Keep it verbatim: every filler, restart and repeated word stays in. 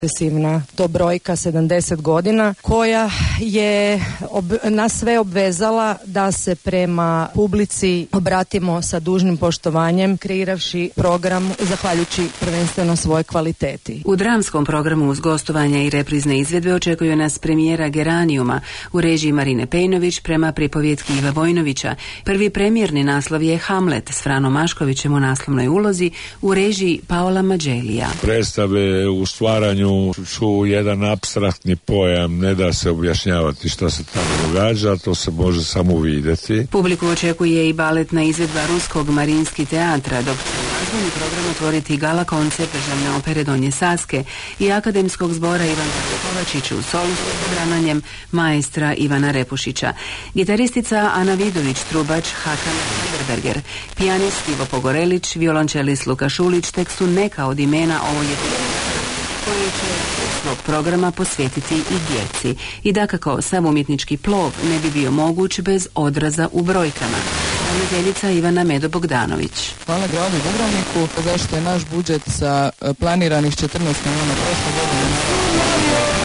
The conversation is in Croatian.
Impresivna to brojka sedamdeset godina koja je ob, nas sve obvezala da se prema publici obratimo sa dužnim poštovanjem, kreiravši program zahvaljujući prvenstveno svojoj kvaliteti. U dramskom programu uz gostovanja i reprizne izvedbe očekuju nas premijera Geranijuma u režiji Marine Pejnović prema pripovjetki Iva Vojnovića. Prvi premijerni naslov je Hamlet s Franom Maškovićem u naslovnoj ulozi u režiji Paola Mađelija. Predstave u stvaranju su jedan apstraktni pojam, ne da se objašnjavati što se tamo događa, to se može samo vidjeti. Publiku očekuje i baletna izvedba Ruskog Marinski teatra, dok će glazbeni program otvoriti gala koncert Državne opere Donje Saske i Akademskog zbora Ivan Kovačić u solu s odbrananjem maestra Ivana Repušića. Gitaristica Ana Vidović, trubač Hakan Silberberger, pijanist Ivo Pogorelić, violončelist Luka Šulić, tek su neka od imena ovog koje će svog programa posvetiti i djeci. I dakako, sam umjetnički plov ne bi bio moguć bez odraza u brojkama. Ravnateljica Ivana Medo Bogdanović. Hvala gradu Dubrovniku zašto je naš budžet sa planiranih četrnaest milijuna prošle godine